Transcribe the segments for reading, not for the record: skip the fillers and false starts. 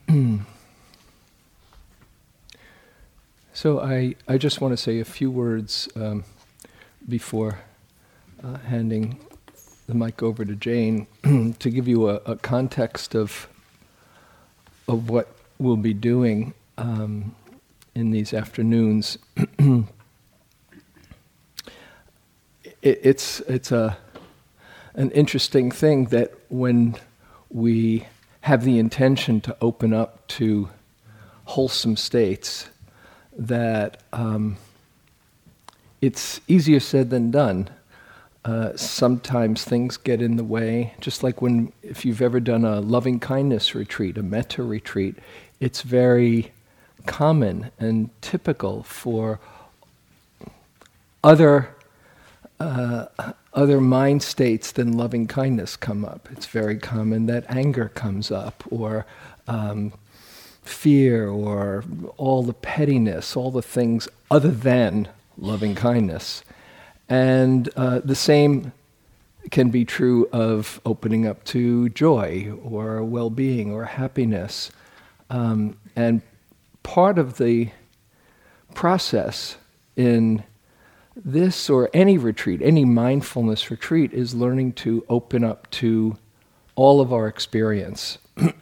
So I just want to say a few words before handing the mic over to Jane to give you a context of what we'll be doing in these afternoons. It's an interesting thing that when we have the intention to open up to wholesome states, that it's easier said than done. Sometimes things get in the way, just like if you've ever done a loving kindness retreat, a metta retreat, it's very common and typical for other mind states than loving kindness come up. It's very common that anger comes up, or fear, or all the pettiness, all the things other than loving kindness. And the same can be true of opening up to joy, or well-being, or happiness. And part of the process in this or any retreat, any mindfulness retreat, is learning to open up to all of our experience.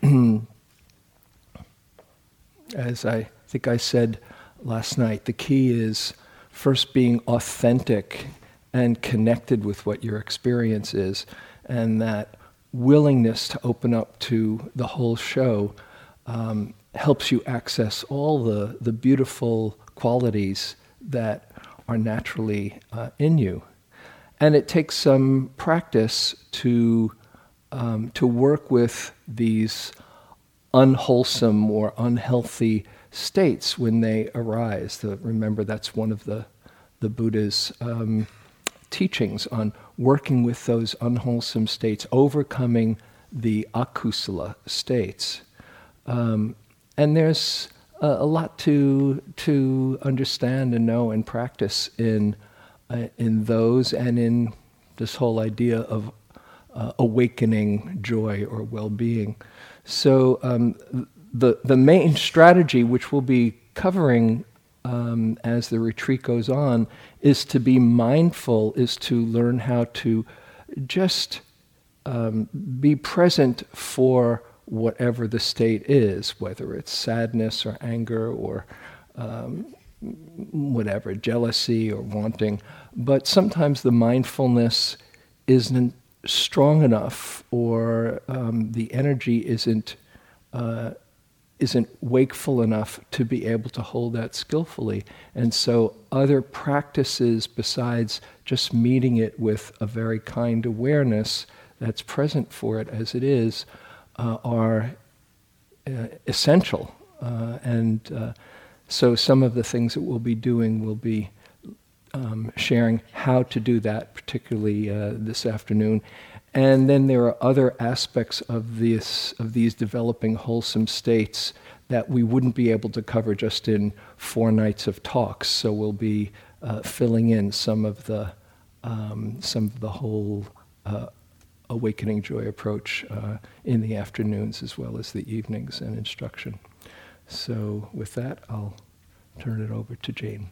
As I think I said last night, the key is first being authentic and connected with what your experience is, and that willingness to open up to the whole show helps you access all the beautiful qualities that are naturally in you. And it takes some practice to work with these unwholesome or unhealthy states when they arise. Remember, that's one of the Buddha's teachings on working with those unwholesome states, overcoming the akusala states. And there's a lot to understand and know and practice in those, and in this whole idea of awakening joy or well-being. So the main strategy, which we'll be covering as the retreat goes on, is to be mindful, is to learn how to just be present for whatever the state is, whether it's sadness or anger or whatever, jealousy or wanting. But sometimes the mindfulness isn't strong enough, or the energy isn't wakeful enough to be able to hold that skillfully. And so other practices besides just meeting it with a very kind awareness that's present for it as it is are essential. And so some of the things that we'll be doing will be sharing how to do that, particularly this afternoon. And then there are other aspects of these developing wholesome states that we wouldn't be able to cover just in 4 nights of talks. So we'll be filling in some of the whole awakening joy approach in the afternoons as well as the evenings and instruction. So with that, I'll turn it over to Jane.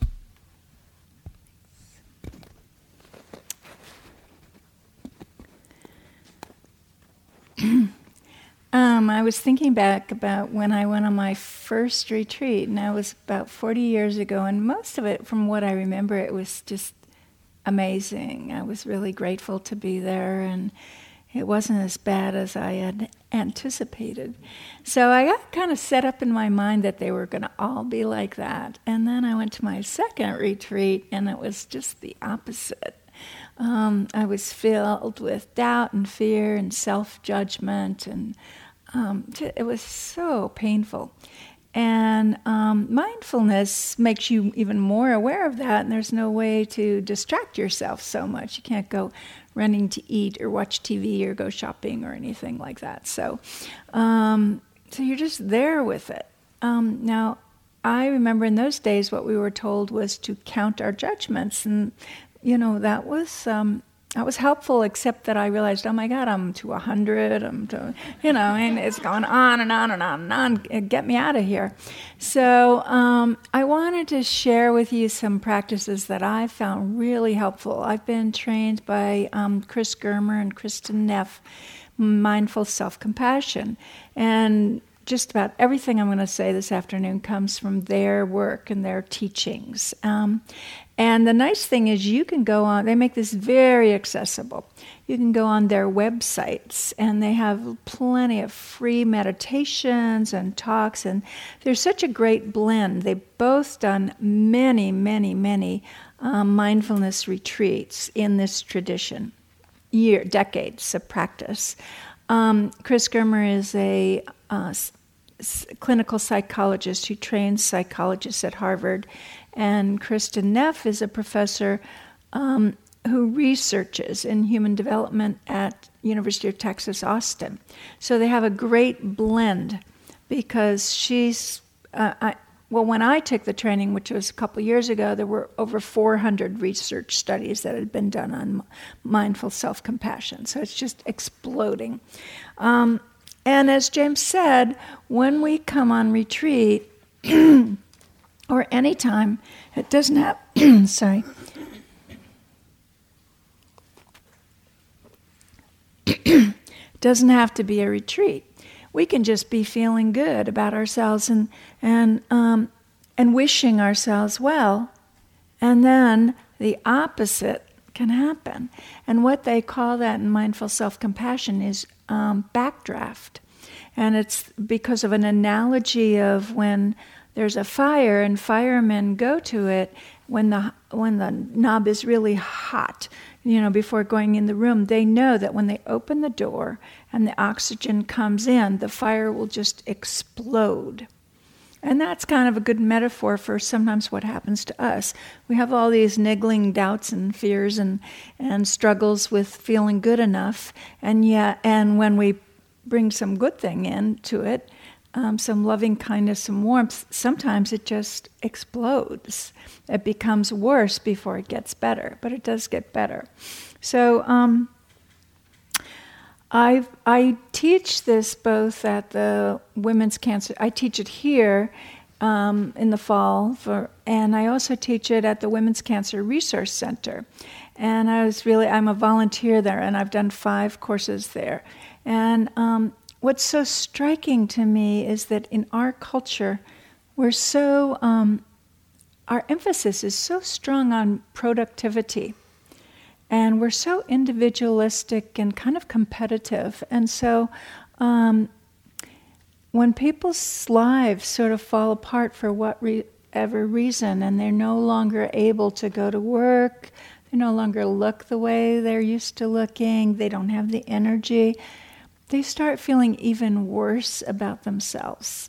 I was thinking back about when I went on my first retreat, and that was about 40 years ago, and most of it, from what I remember, it was just amazing. I was really grateful to be there, and it wasn't as bad as I had anticipated. So I got kind of set up in my mind that they were going to all be like that. And then I went to my second retreat, and it was just the opposite. I was filled with doubt and fear and self-judgment, and it was so painful. And mindfulness makes you even more aware of that, and there's no way to distract yourself so much. You can't go running to eat or watch TV or go shopping or anything like that. So you're just there with it. Now, I remember in those days what we were told was to count our judgments, and that was that was helpful, except that I realized, oh my God, I'm to 100, and it's going on and on and on and on. Get me out of here. So I wanted to share with you some practices that I found really helpful. I've been trained by Chris Germer and Kristen Neff, Mindful Self-Compassion. And just about everything I'm going to say this afternoon comes from their work and their teachings. And the nice thing is you can go on, they make this very accessible. You can go on their websites, and they have plenty of free meditations and talks, and there's such a great blend. They've both done many, many, many mindfulness retreats in this tradition, decades of practice. Chris Germer is a clinical psychologist who trains psychologists at Harvard, and Kristen Neff is a professor who researches in human development at University of Texas, Austin. So they have a great blend because she's, when I took the training, which was a couple years ago, there were over 400 research studies that had been done on mindful self-compassion. So it's just exploding. And as James said, when we come on retreat, or any time, it doesn't have, doesn't have to be a retreat. We can just be feeling good about ourselves and wishing ourselves well, and then the opposite can happen. And what they call that in mindful self-compassion is backdraft. And it's because of an analogy of when there's a fire and firemen go to it when the knob is really hot, before going in the room. They know that when they open the door and the oxygen comes in, the fire will just explode. And that's kind of a good metaphor for sometimes what happens to us. We have all these niggling doubts and fears and struggles with feeling good enough, and when we bring some good thing into it, some loving kindness, some warmth, sometimes it just explodes. It becomes worse before it gets better, but it does get better. So I teach this both at the Women's Cancer, I teach it here in the fall, and I also teach it at the Women's Cancer Resource Center. And I'm a volunteer there, and I've done 5 courses there. And what's so striking to me is that in our culture, our emphasis is so strong on productivity. And we're so individualistic and kind of competitive. And so when people's lives sort of fall apart for whatever reason, and they're no longer able to go to work, they no longer look the way they're used to looking, they don't have the energy, they start feeling even worse about themselves.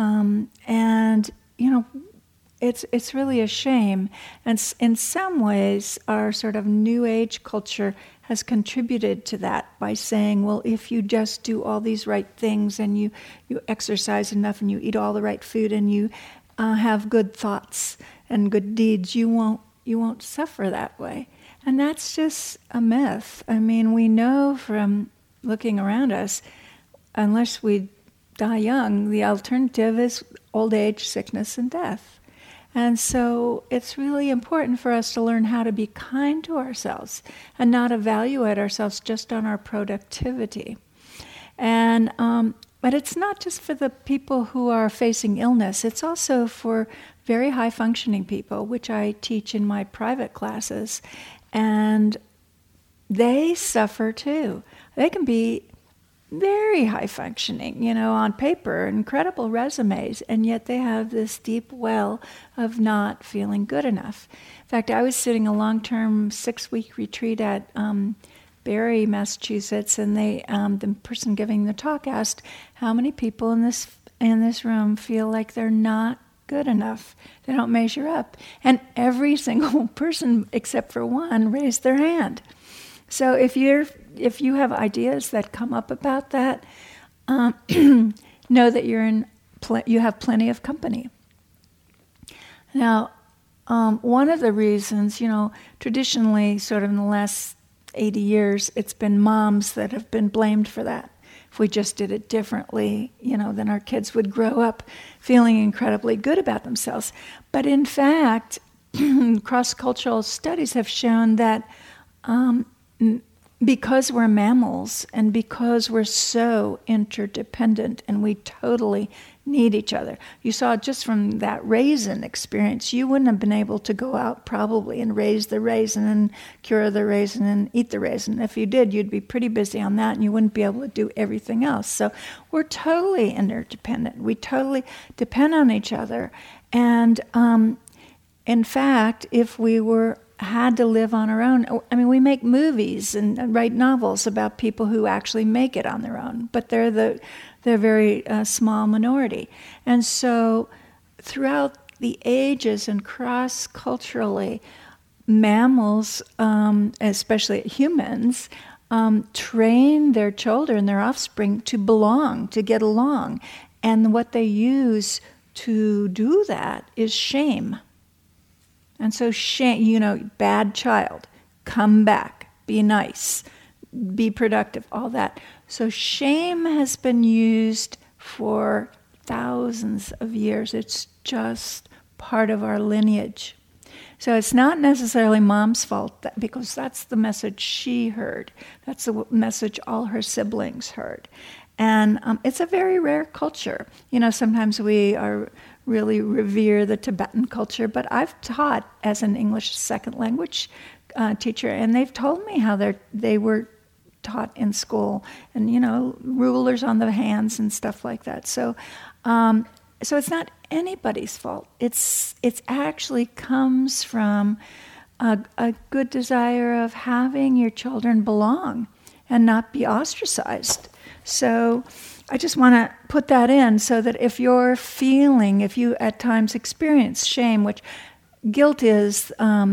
It's really a shame. And in some ways, our sort of New Age culture has contributed to that by saying, well, if you just do all these right things and you exercise enough and you eat all the right food and you have good thoughts and good deeds, you won't suffer that way. And that's just a myth. I mean, we know from looking around us, unless we die young, the alternative is old age, sickness, and death. And so it's really important for us to learn how to be kind to ourselves and not evaluate ourselves just on our productivity. And but it's not just for the people who are facing illness. It's also for very high-functioning people, which I teach in my private classes. And they suffer too. They can be very high-functioning, on paper, incredible resumes, and yet they have this deep well of not feeling good enough. In fact, I was sitting a long-term 6-week retreat at Barre, Massachusetts, and the person giving the talk asked how many people in this room feel like they're not good enough. They don't measure up. And every single person except for one raised their hand. So if you have ideas that come up about that, know that you have plenty of company. Now, one of the reasons, traditionally, sort of in the last 80 years, it's been moms that have been blamed for that. If we just did it differently, then our kids would grow up feeling incredibly good about themselves. But in fact, cross-cultural studies have shown that because we're mammals and because we're so interdependent and we totally need each other. You saw just from that raisin experience, you wouldn't have been able to go out probably and raise the raisin and cure the raisin and eat the raisin. If you did, you'd be pretty busy on that and you wouldn't be able to do everything else. So we're totally interdependent. We totally depend on each other. And in fact, if we had to live on our own. We make movies and write novels about people who actually make it on their own, but they're very small minority. And so throughout the ages and cross-culturally, mammals, especially humans, train their children, their offspring, to belong, to get along. And what they use to do that is shame. And so shame, bad child, come back, be nice, be productive, all that. So shame has been used for thousands of years. It's just part of our lineage. So it's not necessarily mom's fault, because that's the message she heard. That's the message all her siblings heard. And it's a very rare culture. Sometimes we really revere the Tibetan culture, but I've taught as an English second language teacher, and they've told me how they were taught in school, and rulers on the hands and stuff like that. So it's not anybody's fault. It's actually comes from a good desire of having your children belong and not be ostracized. So I just want to put that in so that if you at times experience shame, which guilt is,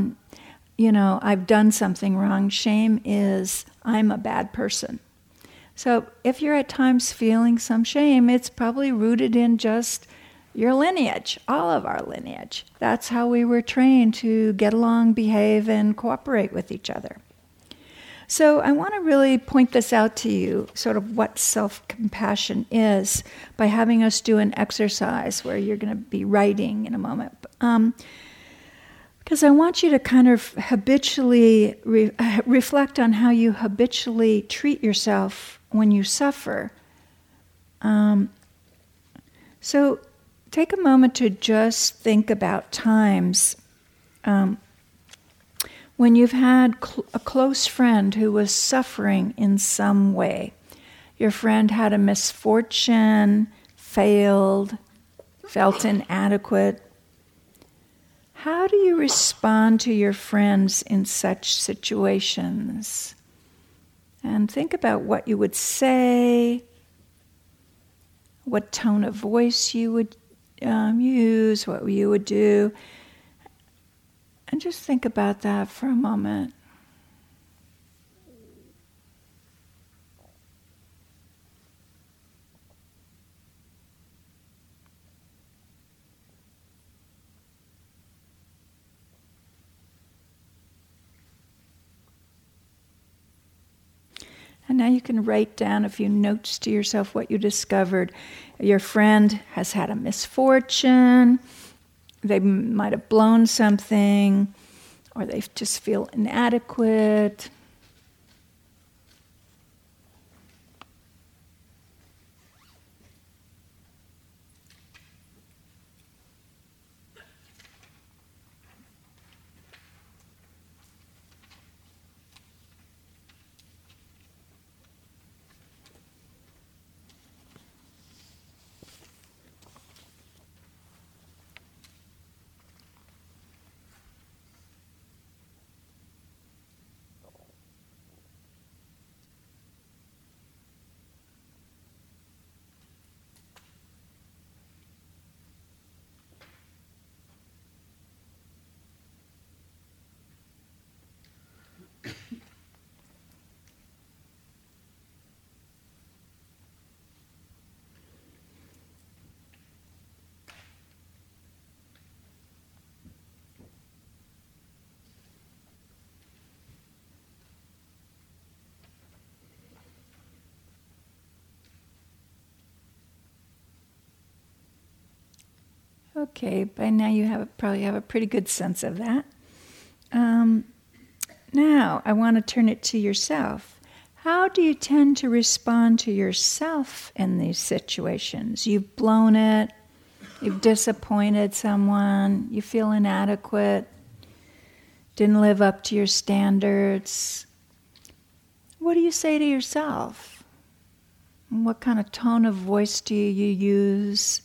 I've done something wrong. Shame is, I'm a bad person. So if you're at times feeling some shame, it's probably rooted in just your lineage, all of our lineage. That's how we were trained to get along, behave, and cooperate with each other. So I want to really point this out to you, sort of what self-compassion is, by having us do an exercise where you're going to be writing in a moment. Because I want you to kind of habitually reflect on how you habitually treat yourself when you suffer. So take a moment to just think about times when you've had a close friend who was suffering in some way. Your friend had a misfortune, failed, felt inadequate. How do you respond to your friends in such situations? And think about what you would say, what tone of voice you would use, what you would do. And just think about that for a moment. And now you can write down a few notes to yourself what you discovered. Your friend has had a misfortune. They might have blown something, or they just feel inadequate. Okay, by now you probably have a pretty good sense of that. Now, I want to turn it to yourself. How do you tend to respond to yourself in these situations? You've blown it, you've disappointed someone, you feel inadequate, didn't live up to your standards. What do you say to yourself? What kind of tone of voice do you use?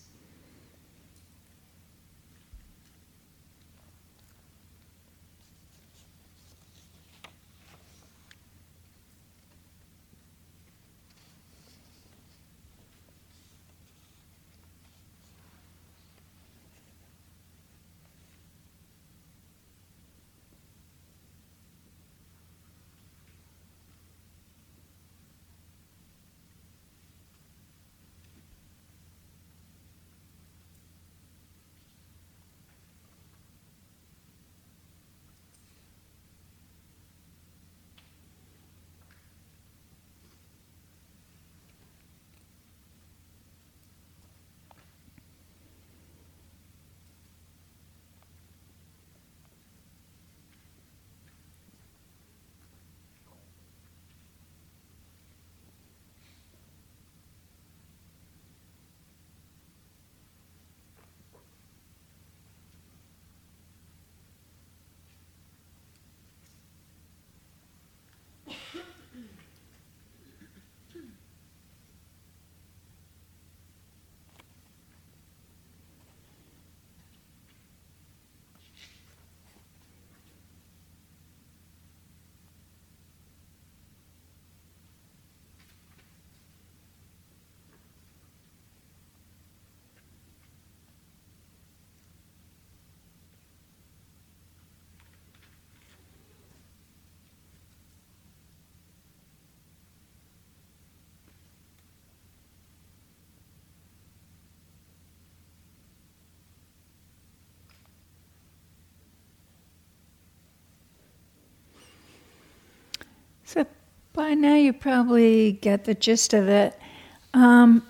So by now you probably get the gist of it. Now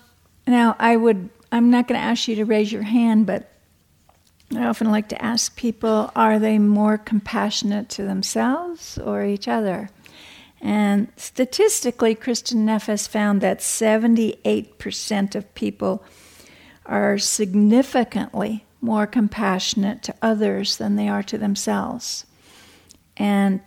I'm not going to ask you to raise your hand, but I often like to ask people, are they more compassionate to themselves or each other? And statistically, Kristin Neff has found that 78% of people are significantly more compassionate to others than they are to themselves. And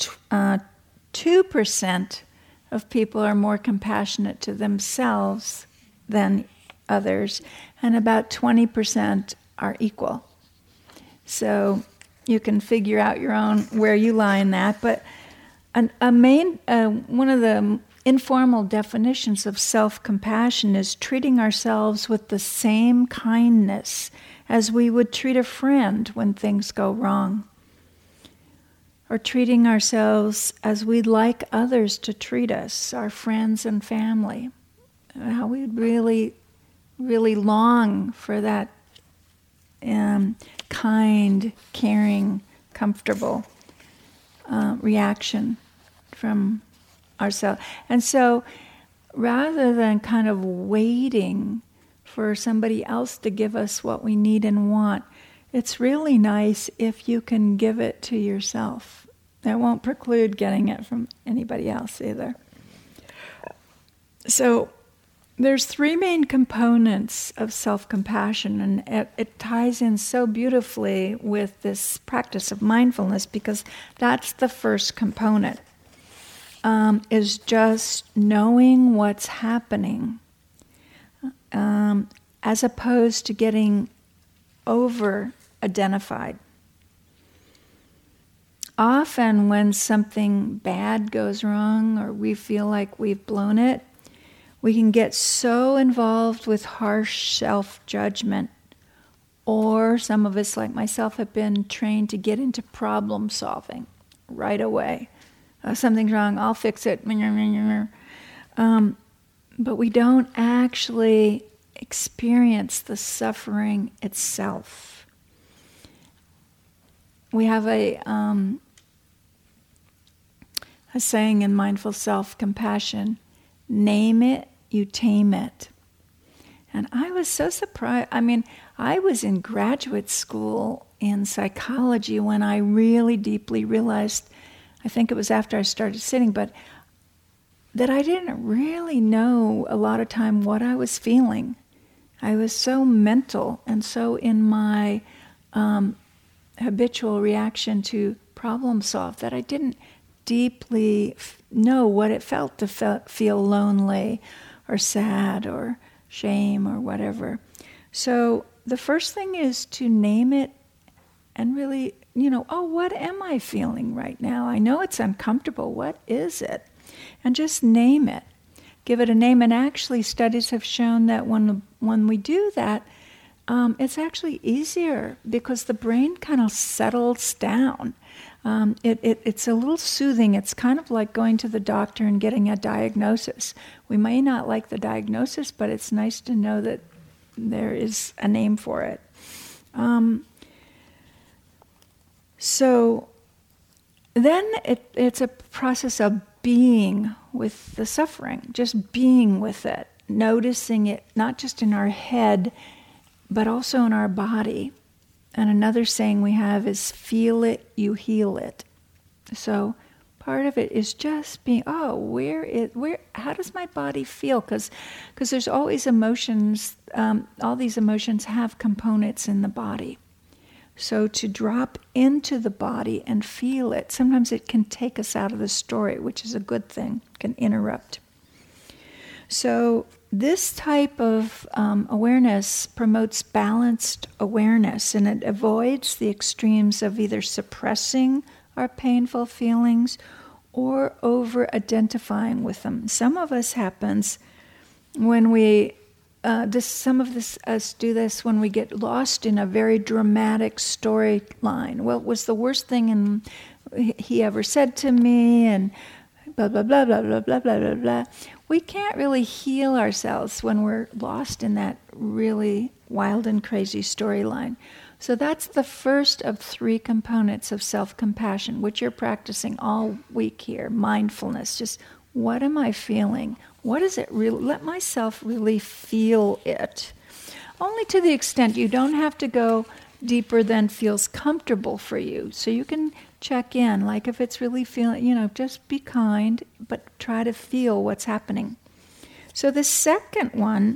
2% of people are more compassionate to themselves than others, and about 20% are equal. So you can figure out your own where you lie in that. But one of the informal definitions of self-compassion is treating ourselves with the same kindness as we would treat a friend when things go wrong, or treating ourselves as we'd like others to treat us, our friends and family. How we'd really, really long for that kind, caring, comfortable reaction from ourselves. And so rather than kind of waiting for somebody else to give us what we need and want, it's really nice if you can give it to yourself. That won't preclude getting it from anybody else either. So there's three main components of self-compassion, and it ties in so beautifully with this practice of mindfulness, because that's the first component, is just knowing what's happening, as opposed to getting over-identified. Often when something bad goes wrong or we feel like we've blown it, we can get so involved with harsh self-judgment, or some of us, like myself, have been trained to get into problem solving right away. Something's wrong, I'll fix it. But we don't actually experience the suffering itself. We have a saying in mindful self-compassion: name it, you tame it. And I was so surprised. I mean, I was in graduate school in psychology when I really deeply realized, I think it was after I started sitting, but that I didn't really know a lot of time what I was feeling. I was so mental and so in my habitual reaction to problem solve that I didn't deeply know what it felt to feel lonely or sad or shame or whatever. So the first thing is to name it and really, what am I feeling right now? I know it's uncomfortable. What is it? And just name it. Give it a name. And actually, studies have shown that when we do that, it's actually easier because the brain kind of settles down. It's a little soothing. It's kind of like going to the doctor and getting a diagnosis. We may not like the diagnosis, but it's nice to know that there is a name for it. So then it's a process of being with the suffering, just being with it, noticing it, not just in our head, but also in our body. And another saying we have is, feel it, you heal it. So part of it is just being, how does my body feel? Because there's always emotions, all these emotions have components in the body. So to drop into the body and feel it, sometimes it can take us out of the story, which is a good thing, can interrupt. So this type of awareness promotes balanced awareness, and it avoids the extremes of either suppressing our painful feelings or over-identifying with them. Some of us happens when we some of us do this when we get lost in a very dramatic storyline. Well, it was the worst thing he ever said to me, and blah, blah, blah, blah, blah, blah, blah, blah, blah. We can't really heal ourselves when we're lost in that really wild and crazy storyline. So that's the first of 3 components of self-compassion, which you're practicing all week here. Mindfulness, just what am I feeling? What is it really? Let myself really feel it. Only to the extent you don't have to go deeper than feels comfortable for you. So you can check in, like if it's really feeling, just be kind, but try to feel what's happening. So the second one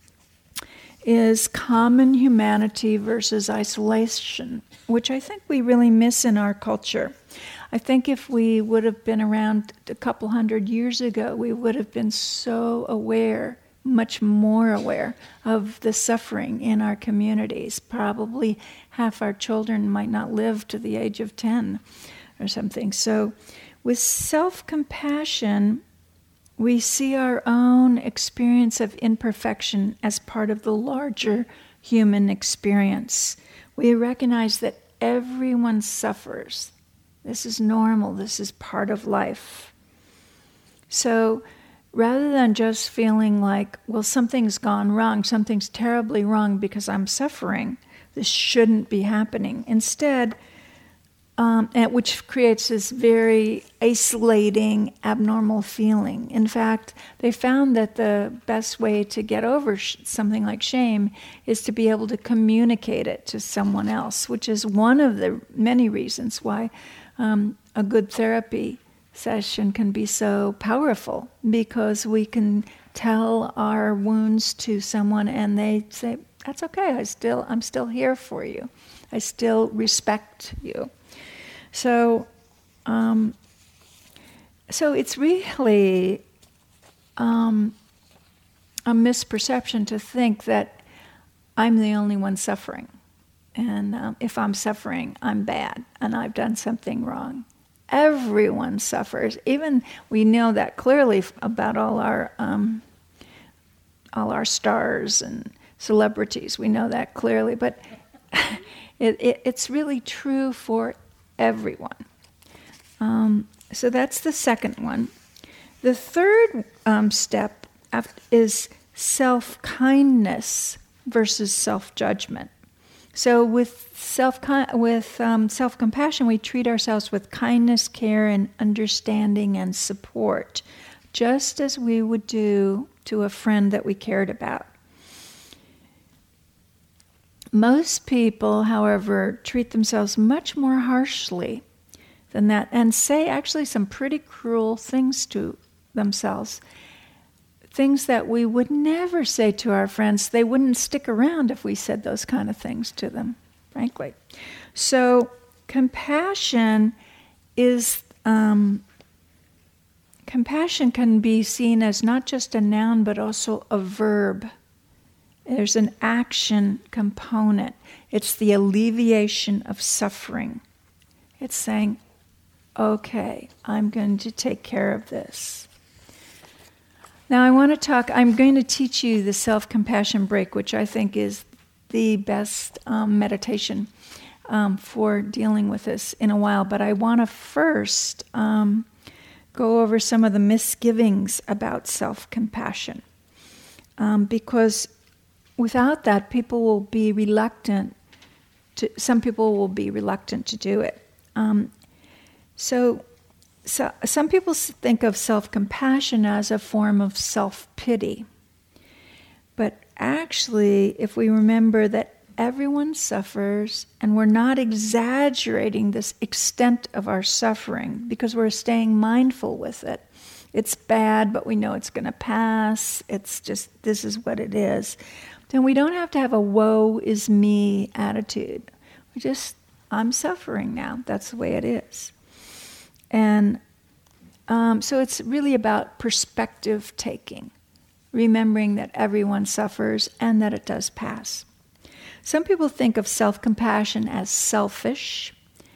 is common humanity versus isolation, which I think we really miss in our culture. I think if we would have been around a couple hundred years ago, we would have been so aware, much more aware of the suffering in our communities. Probably half our children might not live to the age of 10 or something. So with self-compassion, we see our own experience of imperfection as part of the larger human experience. We recognize that everyone suffers. This is normal. This is part of life. So rather than just feeling like, well, something's gone wrong, something's terribly wrong because I'm suffering, this shouldn't be happening. Instead, which creates this very isolating, abnormal feeling. In fact, they found that the best way to get over something like shame is to be able to communicate it to someone else, which is one of the many reasons why a good therapy session can be so powerful, because we can tell our wounds to someone and they say, that's okay, I'm still here for you. I still respect you. So it's really a misperception to think that I'm the only one suffering. And if I'm suffering, I'm bad and I've done something wrong. Everyone suffers. Even we know that clearly about all our stars and celebrities. We know that clearly, but it's really true for everyone. So that's the second one. The third step is self-kindness versus self-judgment. So with self-compassion, we treat ourselves with kindness, care, and understanding and support, just as we would do to a friend that we cared about. Most people, however, treat themselves much more harshly than that and say actually some pretty cruel things to themselves. Things that we would never say to our friends. They wouldn't stick around if we said those kind of things to them, frankly. So compassion is... compassion can be seen as not just a noun, but also a verb. There's an action component. It's the alleviation of suffering. It's saying, okay, I'm going to take care of this. Now I'm going to teach you the self-compassion break, which I think is the best meditation for dealing with this in a while. But I want to first go over some of the misgivings about self-compassion. Because without that, some people will be reluctant to do it. So some people think of self-compassion as a form of self-pity. But actually, if we remember that everyone suffers, and we're not exaggerating this extent of our suffering because we're staying mindful with it. It's bad, but we know it's going to pass. It's just, this is what it is. Then we don't have to have a woe is me attitude. I'm suffering now. That's the way it is. And so it's really about perspective taking, remembering that everyone suffers and that it does pass. Some people think of self-compassion as selfish,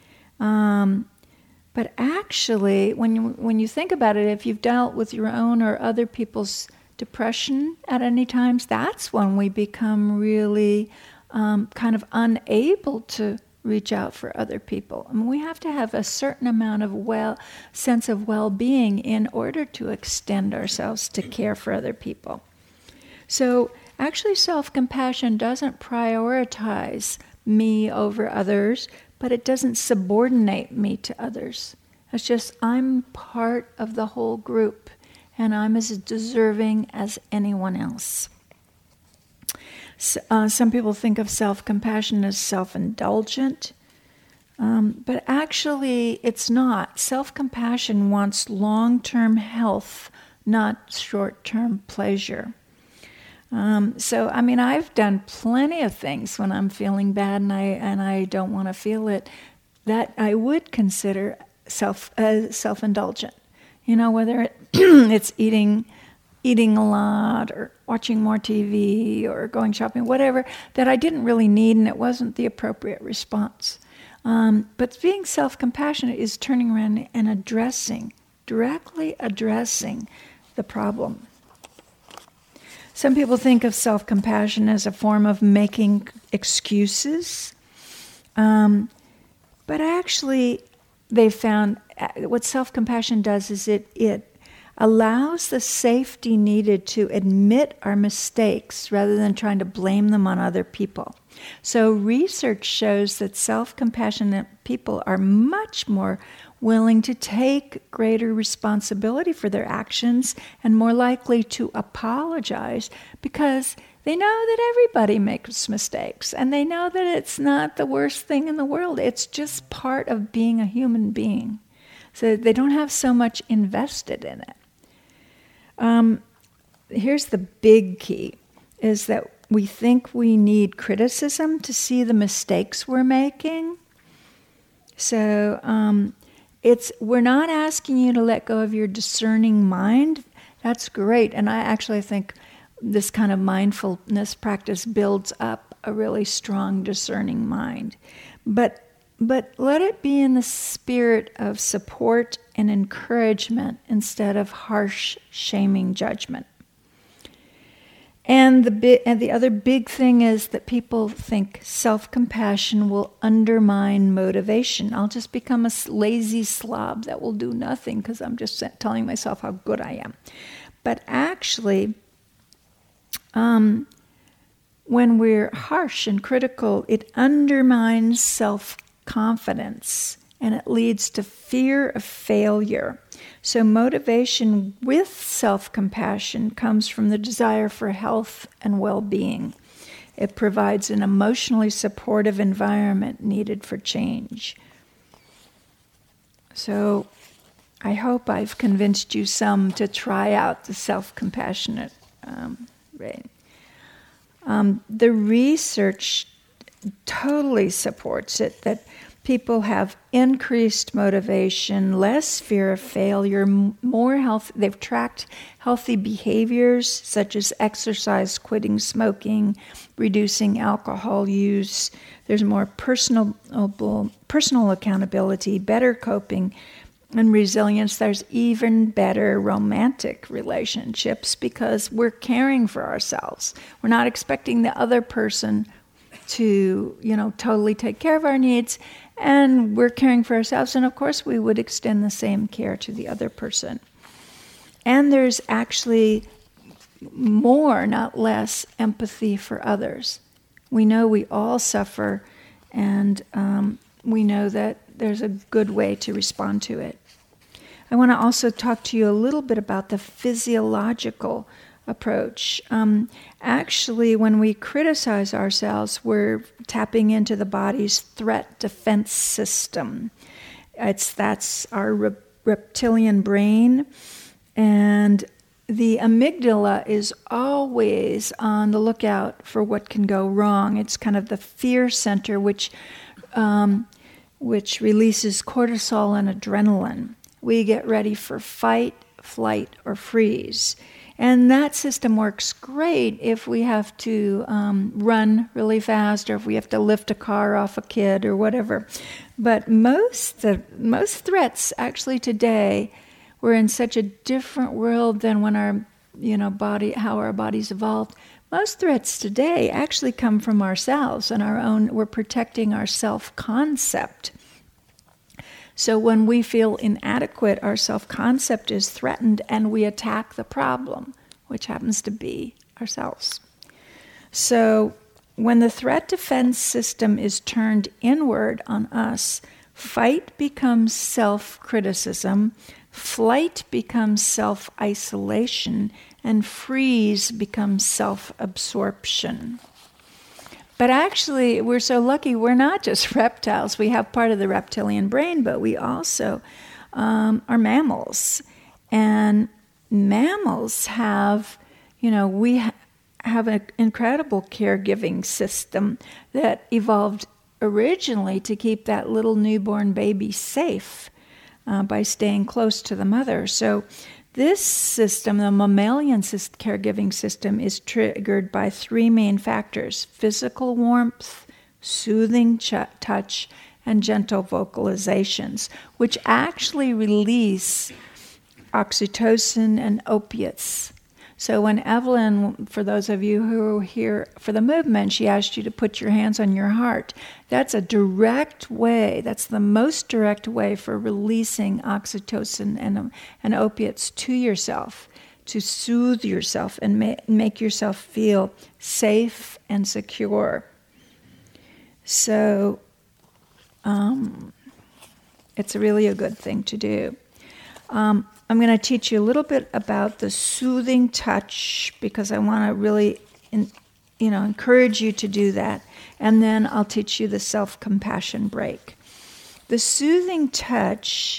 but actually, when you think about it, if you've dealt with your own or other people's depression at any times, that's when we become really kind of unable to reach out for other people. I mean, we have to have a certain amount of sense of well-being in order to extend ourselves to care for other people. So actually, self-compassion doesn't prioritize me over others, but it doesn't subordinate me to others. It's just I'm part of the whole group, and I'm as deserving as anyone else. Some people think of self-compassion as self-indulgent, but actually it's not. Self-compassion wants long-term health, not short-term pleasure. I've done plenty of things when I'm feeling bad and I don't want to feel it that I would consider self-indulgent. Whether it's eating a lot or watching more TV or going shopping, whatever, that I didn't really need and it wasn't the appropriate response. But being self-compassionate is turning around and directly addressing the problem. Some people think of self-compassion as a form of making excuses. But actually, they found what self-compassion does is it allows the safety needed to admit our mistakes rather than trying to blame them on other people. So research shows that self-compassionate people are much more willing to take greater responsibility for their actions and more likely to apologize because they know that everybody makes mistakes and they know that it's not the worst thing in the world. It's just part of being a human being. So they don't have so much invested in it. Here's the big key, is that we think we need criticism to see the mistakes we're making. So we're not asking you to let go of your discerning mind. That's great. And I actually think this kind of mindfulness practice builds up a really strong discerning mind. But let it be in the spirit of support and encouragement instead of harsh, shaming judgment. And the other big thing is that people think self-compassion will undermine motivation. I'll just become a lazy slob that will do nothing because I'm just telling myself how good I am. But actually, when we're harsh and critical, it undermines self-confidence and it leads to fear of failure. So motivation with self-compassion comes from the desire for health and well-being. It provides an emotionally supportive environment needed for change. So I hope I've convinced you some to try out the self-compassionate brain. The research totally supports it, that people have increased motivation, less fear of failure, more health. They've tracked healthy behaviors such as exercise, quitting smoking, reducing alcohol use. There's more personal accountability, better coping, and resilience. There's even better romantic relationships because we're caring for ourselves. We're not expecting the other person to, totally take care of our needs, and we're caring for ourselves. And of course, we would extend the same care to the other person. And there's actually more, not less, empathy for others. We know we all suffer, and we know that there's a good way to respond to it. I want to also talk to you a little bit about the physiological approach. Actually, when we criticize ourselves, we're tapping into the body's threat defense system. That's our reptilian brain, and the amygdala is always on the lookout for what can go wrong. It's kind of the fear center, which releases cortisol and adrenaline. We get ready for fight, flight, or freeze. And that system works great if we have to run really fast, or if we have to lift a car off a kid or whatever. But most threats actually today, we're in such a different world than when our how our bodies evolved. Most threats today actually come from ourselves and we're protecting our self-concept. So when we feel inadequate, our self-concept is threatened and we attack the problem, which happens to be ourselves. So when the threat defense system is turned inward on us, fight becomes self-criticism, flight becomes self-isolation, and freeze becomes self-absorption. But actually, we're so lucky, we're not just reptiles. We have part of the reptilian brain, but we also are mammals. And mammals have, we have an incredible caregiving system that evolved originally to keep that little newborn baby safe by staying close to the mother. So this system, the mammalian caregiving system, is triggered by three main factors: physical warmth, soothing touch, and gentle vocalizations, which actually release oxytocin and opiates. So when Evelyn, for those of you who were here for the movement, she asked you to put your hands on your heart. That's a direct way, that's the most direct way for releasing oxytocin and opiates to yourself, to soothe yourself and make yourself feel safe and secure. So it's really a good thing to do. I'm going to teach you a little bit about the soothing touch because I want to really, encourage you to do that. And then I'll teach you the self-compassion break. The soothing touch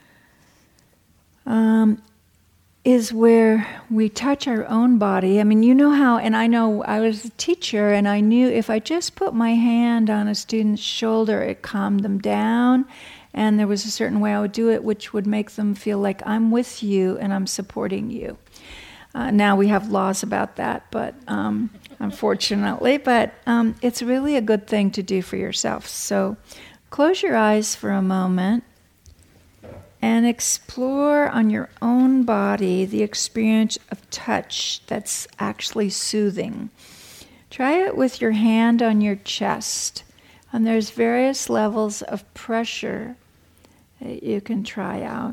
is where we touch our own body. I mean, you know how, and I know I was a teacher, and I knew if I just put my hand on a student's shoulder, it calmed them down. And there was a certain way I would do it, which would make them feel like I'm with you and I'm supporting you. Now we have laws about that, but unfortunately, but it's really a good thing to do for yourself. So close your eyes for a moment and explore on your own body the experience of touch that's actually soothing. Try it with your hand on your chest. And there's various levels of pressure that you can try out.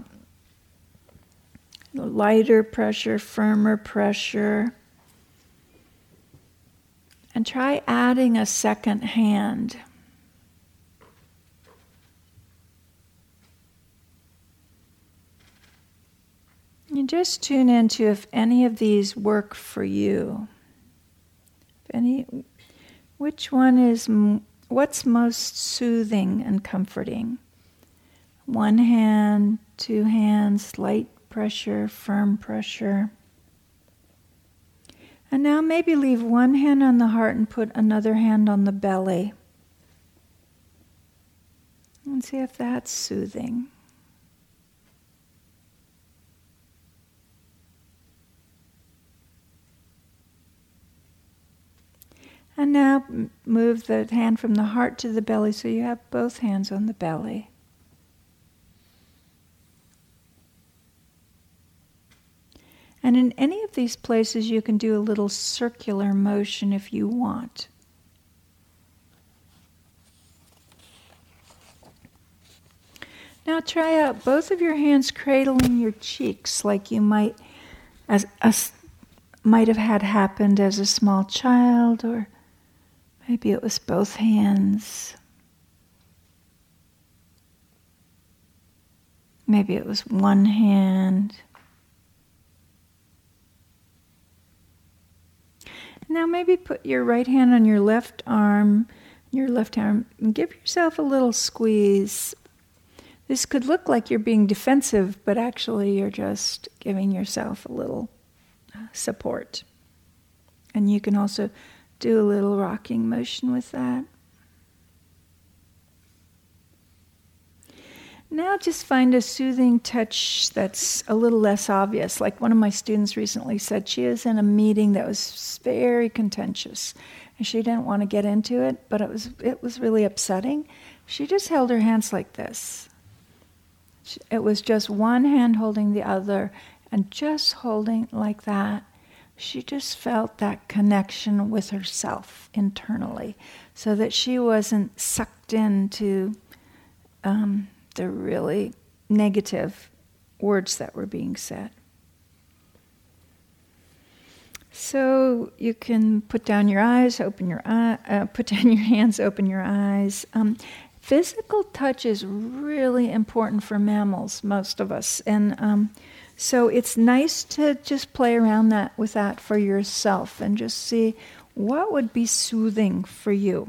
Lighter pressure, firmer pressure. And try adding a second hand. You just tune into if any of these work for you. Which one is, what's most soothing and comforting? One hand, two hands, light pressure, firm pressure. And now maybe leave one hand on the heart and put another hand on the belly. And see if that's soothing. And now move the hand from the heart to the belly so you have both hands on the belly. And in any of these places you can do a little circular motion if you want. Now try out both of your hands cradling your cheeks like you might have had happened as a small child, or maybe it was both hands. Maybe it was one hand. Now maybe put your right hand on your left arm, and give yourself a little squeeze. This could look like you're being defensive, but actually you're just giving yourself a little support. And you can also do a little rocking motion with that. Now just find a soothing touch that's a little less obvious. Like one of my students recently said, she was in a meeting that was very contentious, and she didn't want to get into it, but it was really upsetting. She just held her hands like this. It was just one hand holding the other, and just holding like that. She just felt that connection with herself internally, so that she wasn't sucked into the really negative words that were being said. So you can put down your eyes, put down your hands, open your eyes. Physical touch is really important for mammals, most of us, and so it's nice to just play around with that for yourself and just see what would be soothing for you.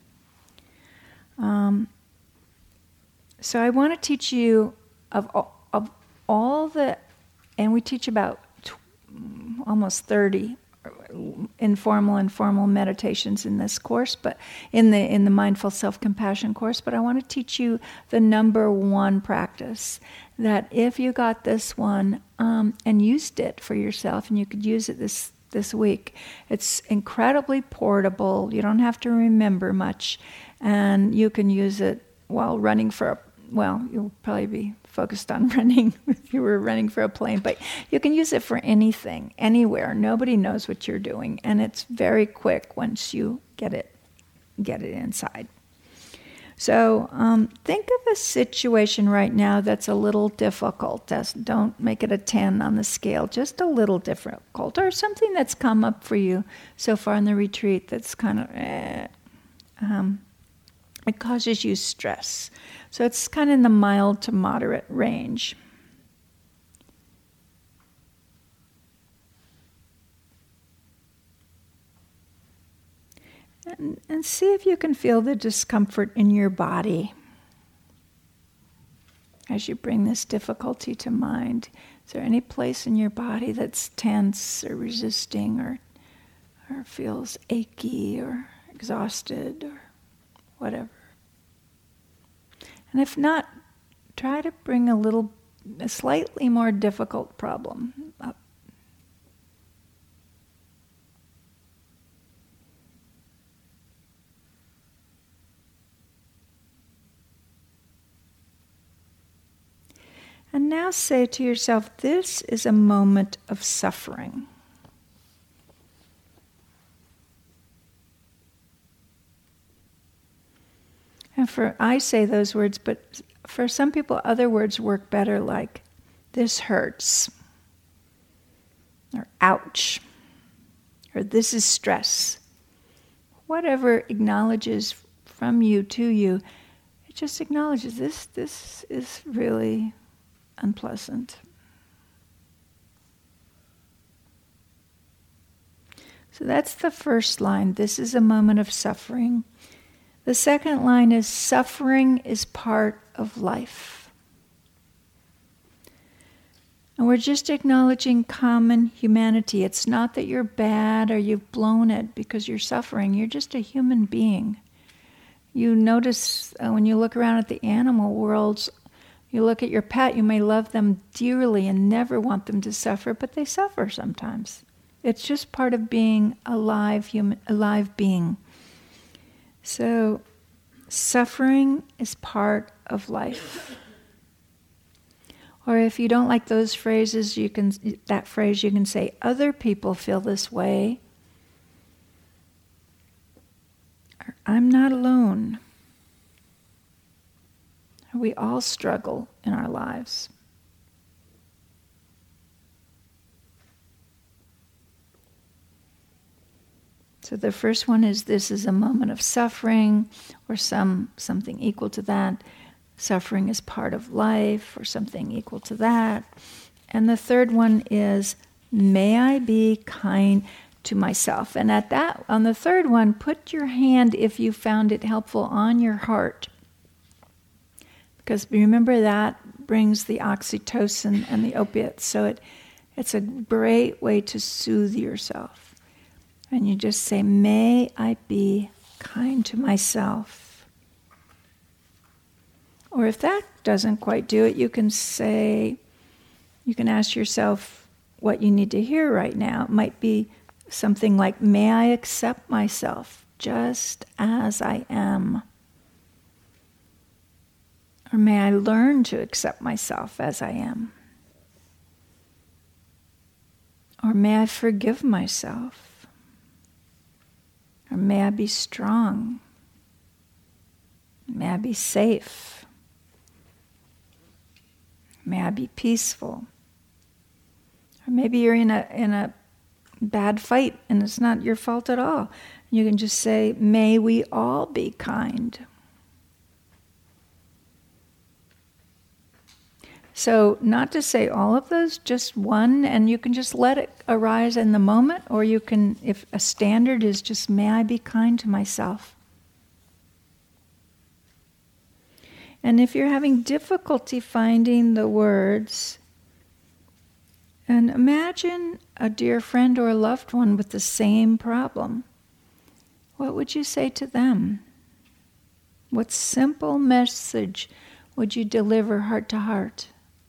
So I want to teach you of all the, and we teach about almost 30 informal and formal meditations in this course, but in the Mindful Self-Compassion course. But I want to teach you the number one practice, that if you got this one and used it for yourself, and you could use it this week, it's incredibly portable. You don't have to remember much, and you can use it while running you'll probably be focused on running if you were running for a plane, but you can use it for anything, anywhere. Nobody knows what you're doing, and it's very quick once you get it inside. So think of a situation right now that's a little difficult. Don't make it a 10 on the scale, just a little difficult, or something that's come up for you so far in the retreat that's kind of it causes you stress. So it's kind of in the mild to moderate range. And see if you can feel the discomfort in your body as you bring this difficulty to mind. Is there any place in your body that's tense or resisting or feels achy or exhausted or whatever? And if not, try to bring a slightly more difficult problem up. And now say to yourself, this is a moment of suffering. And I say those words, but for some people, other words work better, like, this hurts, or ouch, or this is stress. Whatever acknowledges from you to you, it just acknowledges this is really unpleasant. So that's the first line. This is a moment of suffering. The second line is suffering is part of life. And we're just acknowledging common humanity. It's not that you're bad or you've blown it because you're suffering. You're just a human being. You notice when you look around at the animal worlds, you look at your pet, you may love them dearly and never want them to suffer, but they suffer sometimes. It's just part of being a live being. So, suffering is part of life. Or if you don't like those phrases, you can say, other people feel this way. Or, I'm not alone. We all struggle in our lives. So the first one is this is a moment of suffering, or something equal to that. Suffering is part of life, or something equal to that. And the third one is, may I be kind to myself. And on the third one, put your hand, if you found it helpful, on your heart. Because remember, that brings the oxytocin and the opiates. So it's a great way to soothe yourself. And you just say, may I be kind to myself. Or if that doesn't quite do it, you can ask yourself what you need to hear right now. It might be something like, may I accept myself just as I am. Or may I learn to accept myself as I am. Or may I forgive myself. Or may I be strong. May I be safe. May I be peaceful. Or maybe you're in a bad fight and it's not your fault at all. You can just say, may we all be kind. So not to say all of those, just one, and you can just let it arise in the moment, or you can, if a standard is just, may I be kind to myself. And if you're having difficulty finding the words, and imagine a dear friend or a loved one with the same problem, what would you say to them? What simple message would you deliver heart to heart?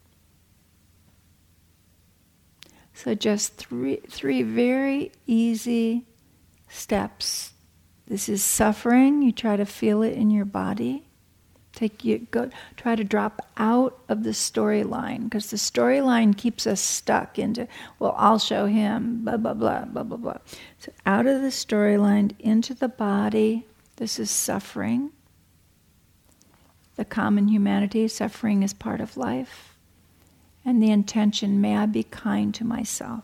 So just three very easy steps. This is suffering. You try to feel it in your body. Try to drop out of the storyline, because the storyline keeps us stuck into, well, I'll show him, blah, blah, blah, blah, blah, blah. So out of the storyline, into the body. This is suffering. The common humanity, suffering is part of life. And the intention, may I be kind to myself.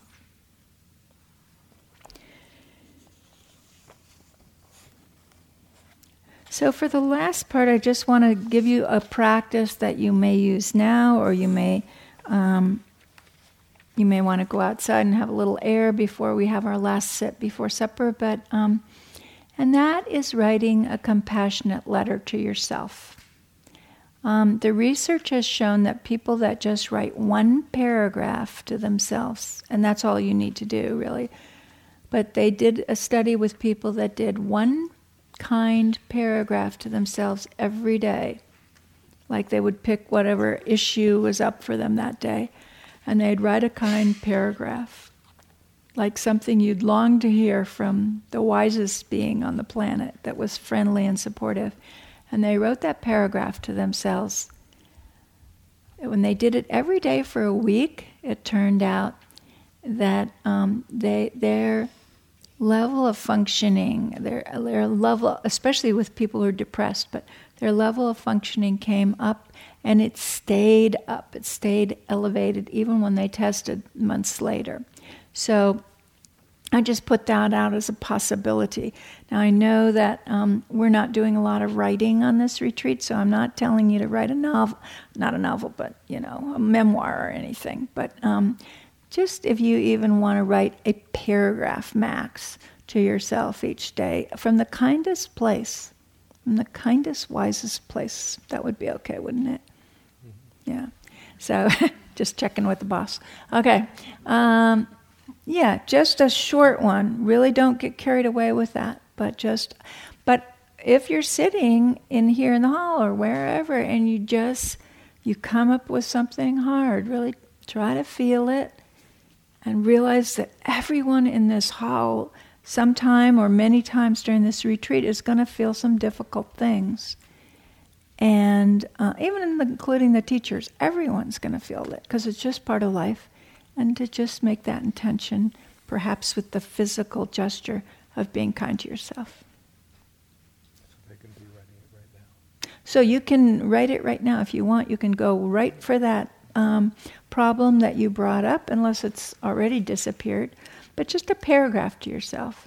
So for the last part, I just want to give you a practice that you may use now, or you may want to go outside and have a little air before we have our last sip before supper. And that is writing a compassionate letter to yourself. The research has shown that people that just write one paragraph to themselves, and that's all you need to do, really. But they did a study with people that did one kind paragraph to themselves every day. Like they would pick whatever issue was up for them that day, and they'd write a kind paragraph. Like something you'd long to hear from the wisest being on the planet that was friendly and supportive. And they wrote that paragraph to themselves. When they did it every day for a week, it turned out that their level of functioning, their level, especially with people who are depressed, but their level of functioning came up, and it stayed up. It stayed elevated even when they tested months later. So I just put that out as a possibility. Now I know that we're not doing a lot of writing on this retreat, so I'm not telling you to write a novel, not a novel, but a memoir or anything. But just if you even want to write a paragraph max to yourself each day from the kindest place, from the kindest, wisest place. That would be okay, wouldn't it? Mm-hmm. Yeah. So just checking with the boss. Okay. Yeah, just a short one. Really don't get carried away with that. But if you're sitting in here in the hall or wherever and you come up with something hard, really try to feel it and realize that everyone in this hall sometime or many times during this retreat is going to feel some difficult things. And even including the teachers, everyone's going to feel it because it's just part of life. And to just make that intention, perhaps with the physical gesture of being kind to yourself. So they can be writing it right now. So you can write it right now if you want. You can go right for that problem that you brought up, unless it's already disappeared. But just a paragraph to yourself.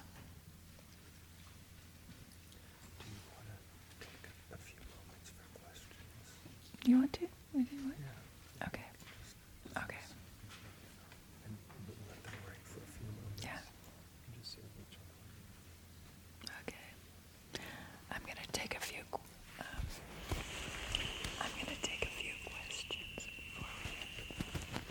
Do you want to take a few moments for questions? You want to? Yeah. Okay. Okay. And let them write for a few moments. Yeah. And just see which one. Okay. I'm going to take a few questions before we end.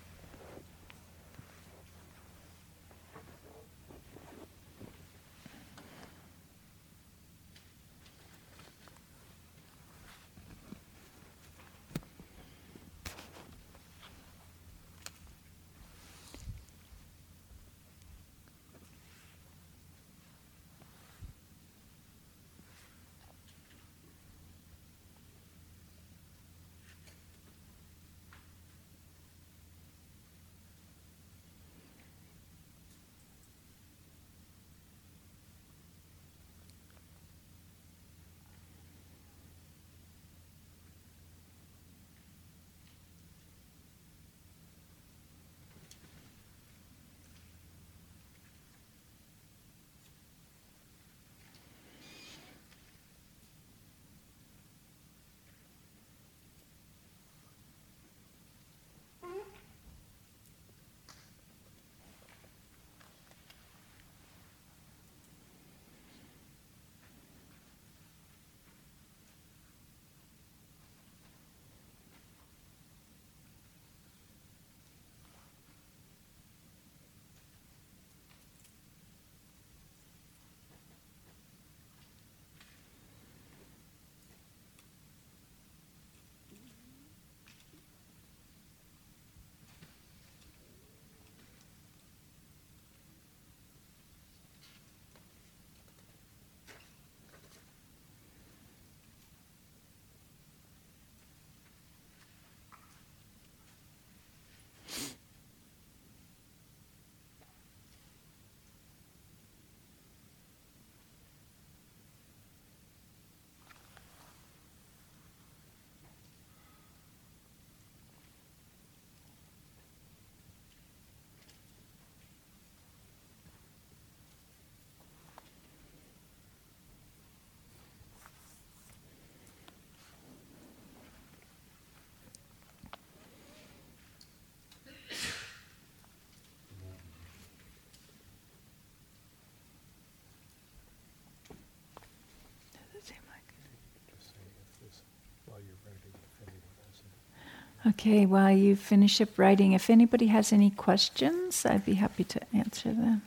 Okay, while you finish up writing, if anybody has any questions, I'd be happy to answer them.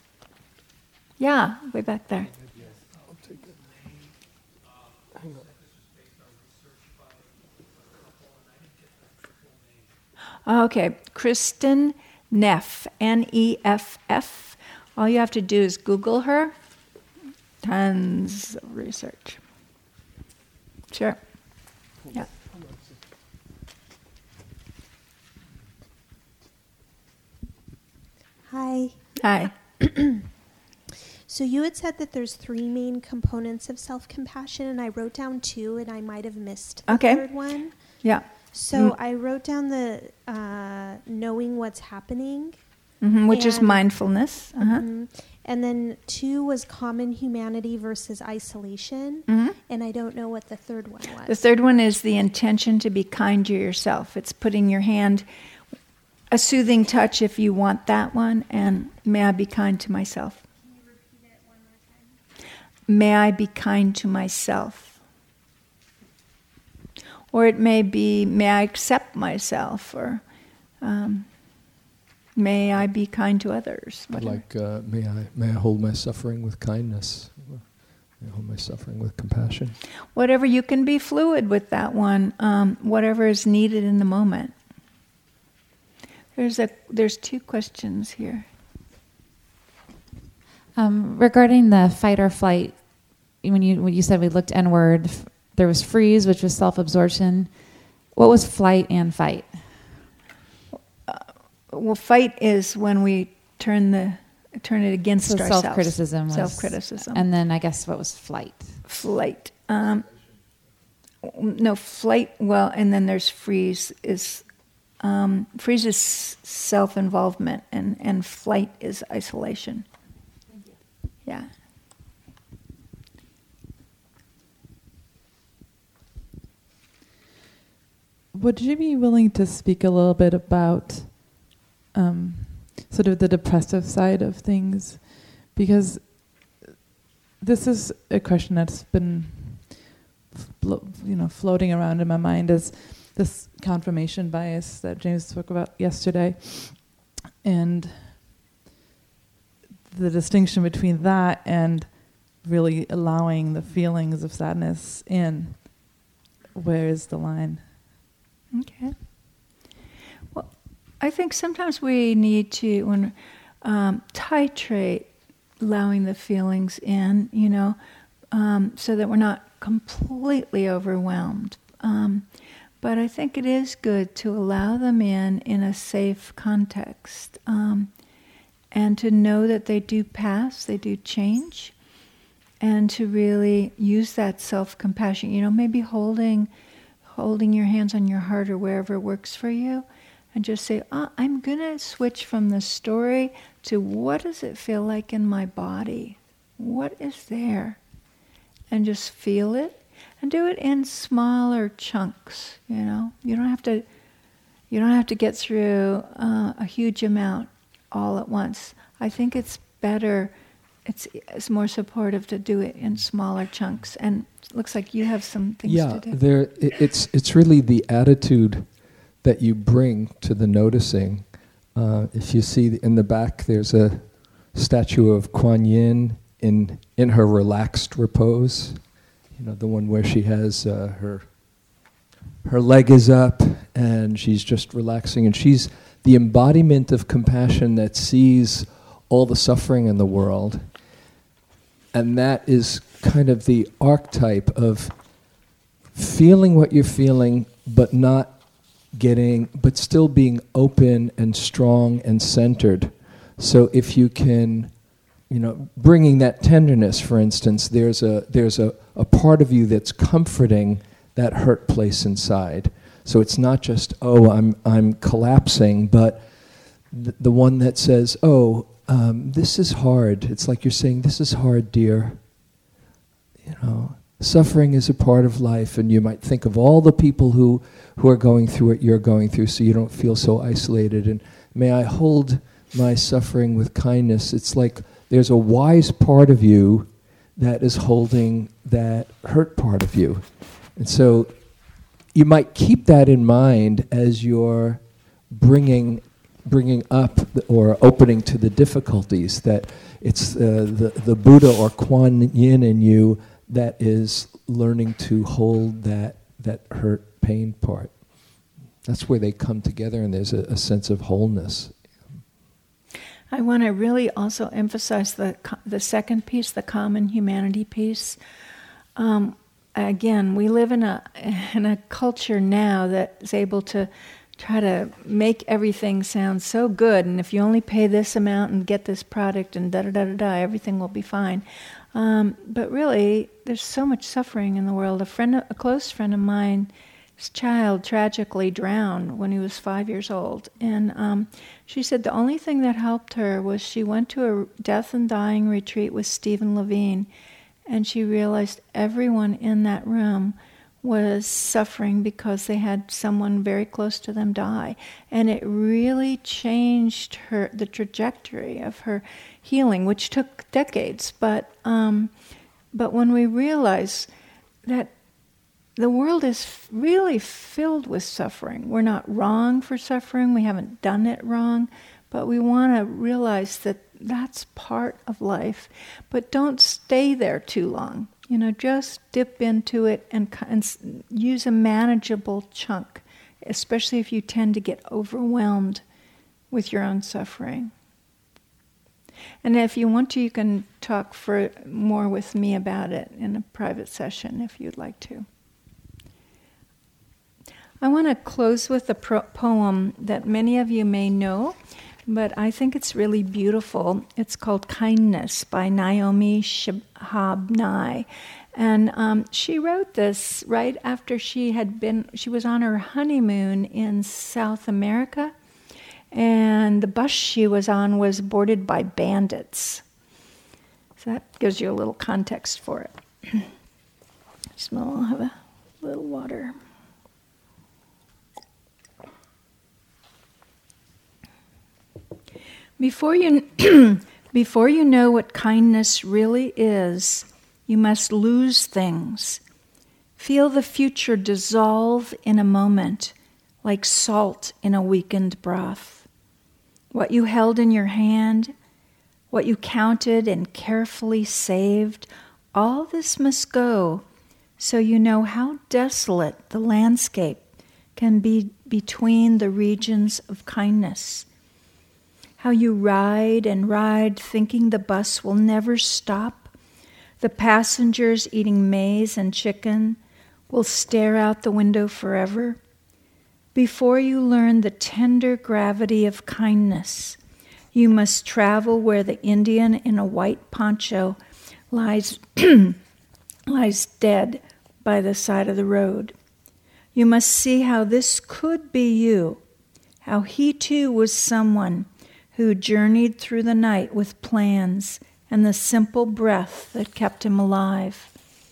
Yeah, way back there. I'll take it. Hang on. Okay, Kristen Neff, Neff. All you have to do is Google her. Tons of research. Sure. Yeah. Hi. Hi. So you had said that there's 3 main components of self-compassion, and I wrote down 2, and I might have missed the third one. Yeah. So I wrote down the knowing what's happening. Which is mindfulness. And then 2 was common humanity versus isolation. And I don't know what the third one was. The third one is the intention to be kind to yourself. It's putting your hand, a soothing touch if you want that one, and may I be kind to myself. Can you repeat may I be kind to myself. Or it may be, may I accept myself, or may I be kind to others. Whatever. May I hold my suffering with kindness. May I hold my suffering with compassion. Whatever, you can be fluid with that one. Whatever is needed in the moment. There's two questions here. Regarding the fight or flight, when you said we looked inward, there was freeze, which was self-absorption. What was flight and fight? Well, fight is when we turn it against ourselves. Self-criticism. Self-criticism. And then I guess what was flight? Flight. No, flight. Well, and then there's freeze. Freeze is self-involvement, and flight is isolation. Yeah. Would you be willing to speak a little bit about sort of the depressive side of things? Because this is a question that's been floating around in my mind, as this confirmation bias that James spoke about yesterday, and the distinction between that and really allowing the feelings of sadness in. Where is the line? Okay. Well, I think sometimes we need to titrate allowing the feelings in, so that we're not completely overwhelmed. But I think it is good to allow them in a safe context, and to know that they do pass, they do change, and to really use that self-compassion. Maybe holding your hands on your heart or wherever works for you, and just say, I'm going to switch from the story to what does it feel like in my body? What is there? And just feel it, and do it in smaller chunks. You don't have to get through a huge amount all at once. I think it's better. It's more supportive to do it in smaller chunks. And it looks like you have some things to do. It's really the attitude that you bring to the noticing. If you see in the back, there's a statue of Kuan Yin in her relaxed repose. The one where she has her leg is up and she's just relaxing, and she's the embodiment of compassion that sees all the suffering in the world. And that is kind of the archetype of feeling what you're feeling, but still being open and strong and centered. So if you can, bringing that tenderness, for instance, there's a part of you that's comforting that hurt place inside. So it's not just, I'm collapsing, but the one that says, this is hard. It's like you're saying, this is hard, dear. Suffering is a part of life, and you might think of all the people who are going through what you're going through, so you don't feel so isolated. And may I hold my suffering with kindness. It's like there's a wise part of you that is holding that hurt part of you. And so you might keep that in mind as you're bringing up or opening to the difficulties, that it's the Buddha or Kuan Yin in you that is learning to hold that hurt, pain part. That's where they come together, and there's a sense of wholeness. I want to really also emphasize the second piece, the common humanity piece. Again, we live in a culture now that is able to try to make everything sound so good, and if you only pay this amount and get this product and da-da-da-da-da, everything will be fine. But really, there's so much suffering in the world. A close friend of mine, his child tragically drowned when he was 5 years old. And she said the only thing that helped her was she went to a death and dying retreat with Stephen Levine, and she realized everyone in that room was suffering because they had someone very close to them die. And it really changed the trajectory of her healing, which took decades. But But when we realize that the world is really filled with suffering, we're not wrong for suffering, we haven't done it wrong, but we want to realize that that's part of life. But don't stay there too long. Just dip into it and use a manageable chunk, especially if you tend to get overwhelmed with your own suffering. And if you want to, you can talk more with me about it in a private session if you'd like to. I want to close with a poem that many of you may know, but I think it's really beautiful. It's called Kindness by Naomi Shihab Nye. And she wrote this right after she was on her honeymoon in South America, and the bus she was on was boarded by bandits. So that gives you a little context for it. I'll have a little water. Before you know what kindness really is, you must lose things. Feel the future dissolve in a moment, like salt in a weakened broth. What you held in your hand, what you counted and carefully saved, all this must go, so you know how desolate the landscape can be between the regions of kindness. How you ride and ride, thinking the bus will never stop. The passengers eating maize and chicken will stare out the window forever. Before you learn the tender gravity of kindness, you must travel where the Indian in a white poncho lies dead by the side of the road. You must see how this could be you, how he too was someone who journeyed through the night with plans and the simple breath that kept him alive.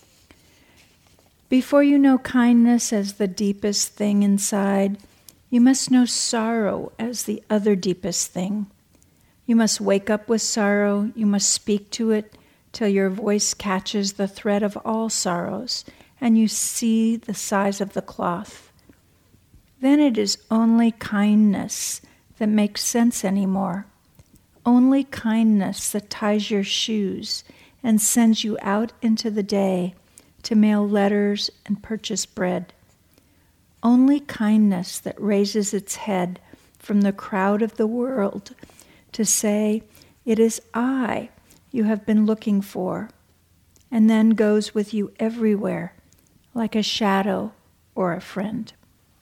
Before you know kindness as the deepest thing inside, you must know sorrow as the other deepest thing. You must wake up with sorrow, you must speak to it till your voice catches the thread of all sorrows and you see the size of the cloth. Then it is only kindness that makes sense anymore. Only kindness that ties your shoes and sends you out into the day to mail letters and purchase bread. Only kindness that raises its head from the crowd of the world to say, "It is I you have been looking for," and then goes with you everywhere, like a shadow or a friend.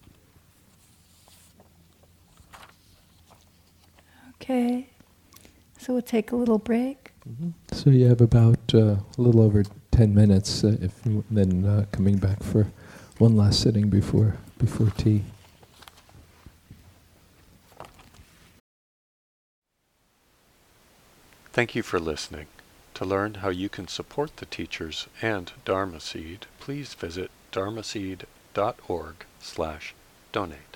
Okay, so we'll take a little break. Mm-hmm. So you have about a little over 10 minutes, then coming back for one last sitting before tea. Thank you for listening. To learn how you can support the teachers and Dharma Seed, please visit dharmaseed.org/donate.